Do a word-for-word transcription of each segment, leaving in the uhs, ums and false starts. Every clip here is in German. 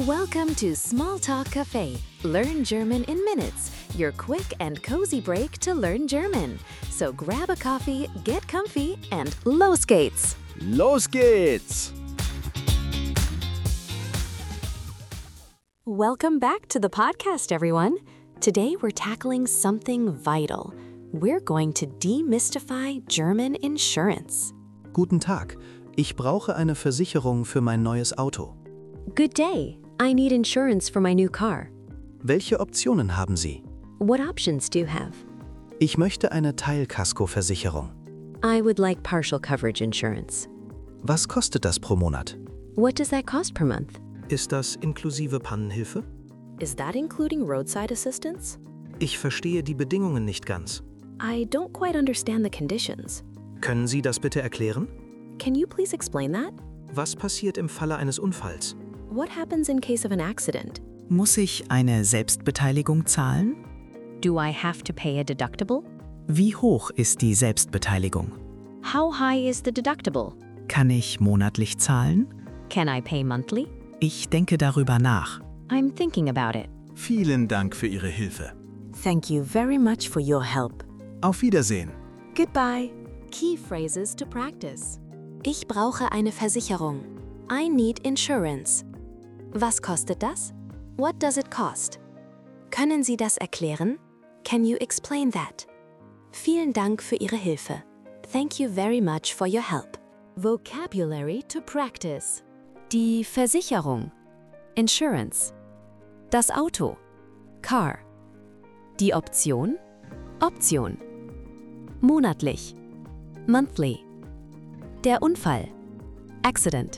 Welcome to Small Talk Cafe. Learn German in minutes. Your quick and cozy break to learn German. So grab a coffee, get comfy, and los geht's! Los geht's! Welcome back to the podcast, everyone. Today we're tackling something vital. We're going to demystify German insurance. Guten Tag, ich brauche eine Versicherung für mein neues Auto. Good day. I need insurance for my new car. Welche Optionen haben Sie? What options do you have? Ich möchte eine Teilkaskoversicherung. I would like partial coverage insurance. Was kostet das pro Monat? What does that cost per month? Ist das inklusive Pannenhilfe? Is that including roadside assistance? Ich verstehe die Bedingungen nicht ganz. I don't quite understand the conditions. Können Sie das bitte erklären? Can you please explain that? Was passiert im Falle eines Unfalls? What happens in case of an accident? Muss ich eine Selbstbeteiligung zahlen? Do I have to pay a deductible? Wie hoch ist die Selbstbeteiligung? How high is the deductible? Kann ich monatlich zahlen? Can I pay monthly? Ich denke darüber nach. I'm thinking about it. Vielen Dank für Ihre Hilfe. Thank you very much for your help. Auf Wiedersehen. Goodbye. Key phrases to practice. Ich brauche eine Versicherung. I need insurance. Was kostet das? What does it cost? Können Sie das erklären? Can you explain that? Vielen Dank für Ihre Hilfe. Thank you very much for your help. Vocabulary to practice. Die Versicherung. Insurance. Das Auto. Car. Die Option. Option. Monatlich. Monthly. Der Unfall. Accident.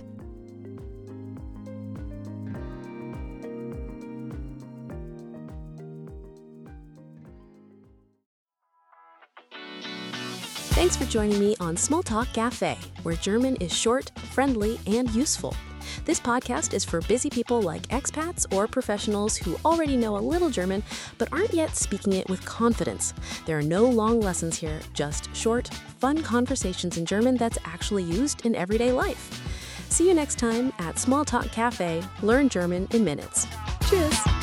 Thanks for joining me on Small Talk Cafe, where German is short, friendly, and useful. This podcast is for busy people like expats or professionals who already know a little German but aren't yet speaking it with confidence. There are no long lessons here, just short, fun conversations in German that's actually used in everyday life. See you next time at Small Talk Cafe. Learn German in minutes. Cheers!